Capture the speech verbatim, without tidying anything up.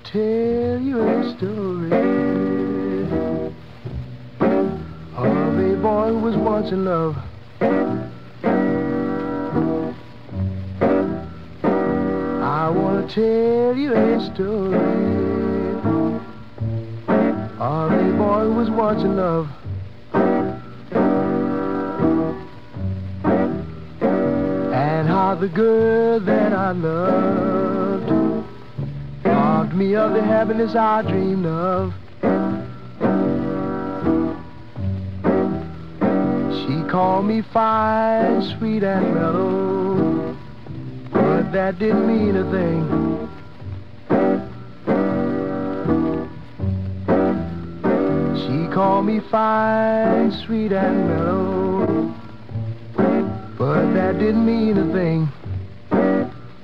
tell you a story of a boy who was once in love. I want to tell you a story of a boy who was once in love. And how the girl that I loved robbed me of the happiness I dreamed of. She called me fine, sweet and mellow, but that didn't mean a thing. She called me fine, sweet and mellow, but that didn't mean a thing.